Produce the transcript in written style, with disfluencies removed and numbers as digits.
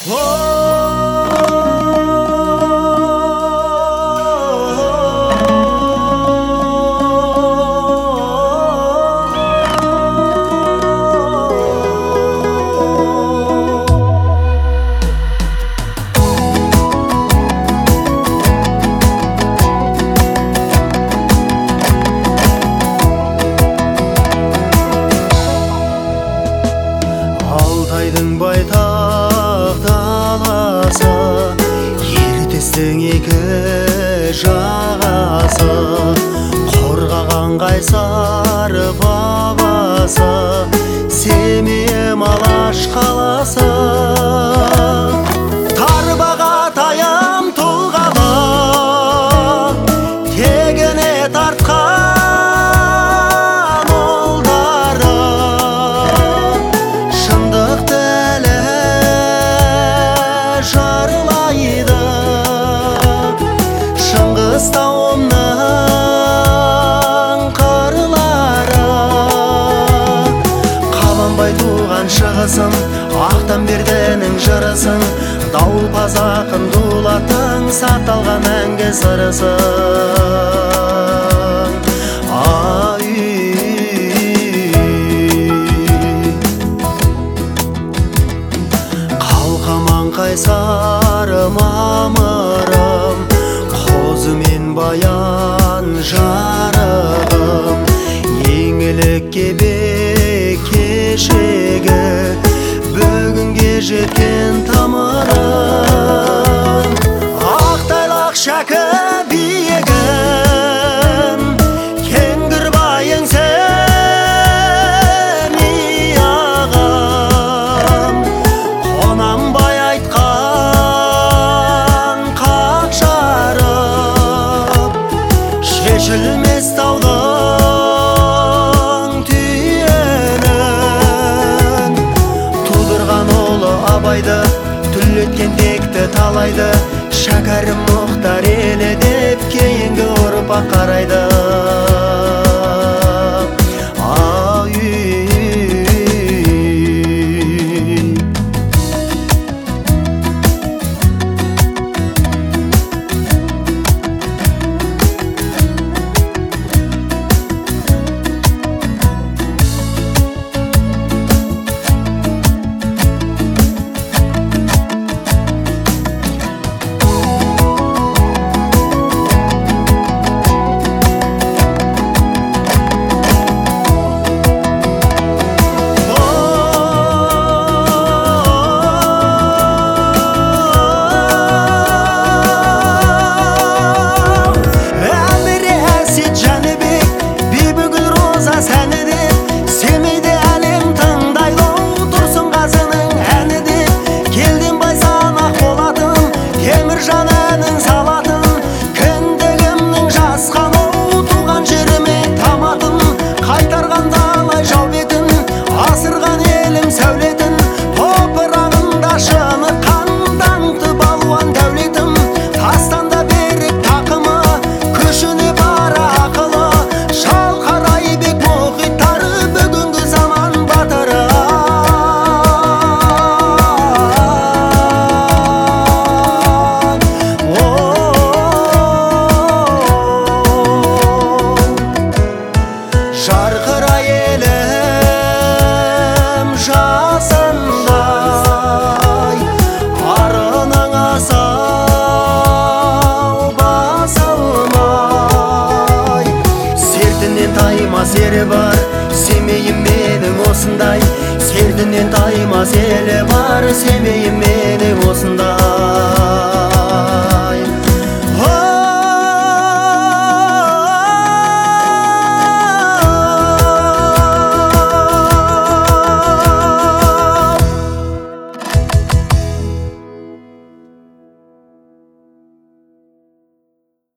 Алтайдың байтақ даласы, ертістің екі жағасы, қорғаған қайсар бабасы, Семей Алаш қаласы. Тарбаға таям тұлғалы, тегіне тартқан ұлдары, шындықты әлі жарылайды. Шыңғыс тауымның қырлары, Қабанбай туған шығысын, Ақтан бердінің жырысын, Дауылпаз ақын дулаттың сақталған мәңгі сырысын. Қалқаман қайсар мамырым, қозы мен баян жарығым, еңілікке бек кешегі, бүгінге жеткен тамырым. Ақтайлақ шәкі биігім, кеңгірбайың Семей ағам, Қонанбай айтқан қақ жарып, шешілмес таудың түйенін, тудырған ұлы Абайды, түлеткен текті талайды, шәкәрім Мұхтар елі деп кейінгі ұрпақ қарайды. Жарқырай елім жасындай, арының асау басылмай. Сертінен таймас ері бар, Семейім менің осындай. Сертінен таймас елі бар, Семейім менің осындай.